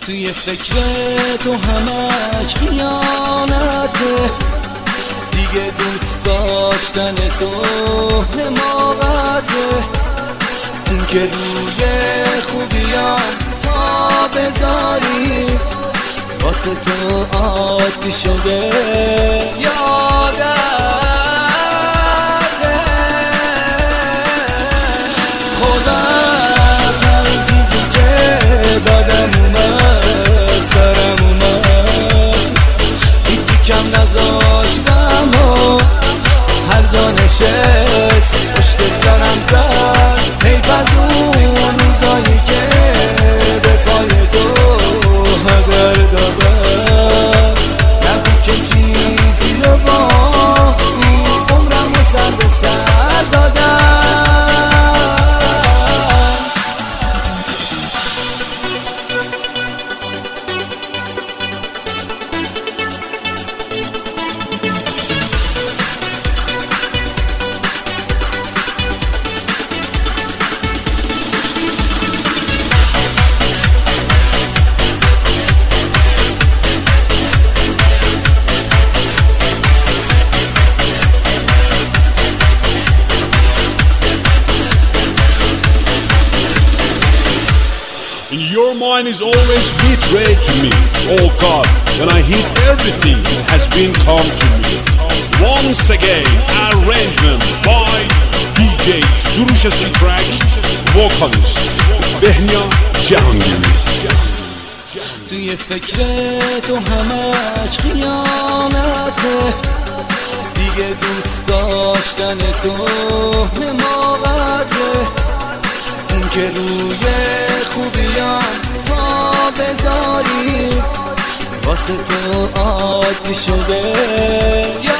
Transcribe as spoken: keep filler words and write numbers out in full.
توی فکر تو همش خیانته، دیگه دوست داشتن تو حماقته. اون که روی خوبیام پا بذاری واسه تو عادی شده یادته. خدا از هر چیزی که دادم اومد سرم اومد، هیچی کم نذاشتم و هر جا نشست پشت سرم زد. حیف از اون روزایی که به پای تو هدر دادم، نبود که چیزی رو باختی عمرم رو سر به سر دادم. Your mind is always betrayed to me. Oh God, when I hit everything has been come to me. Once again, arrangement by دی جی سروش سیترک، vocalist بهنیا جهانگیری. توی فکر تو همش خیانته، دیگه دوست داشتن تو حماقته. اون که روی خوبیام پا بذاری واسه تو عادی شده.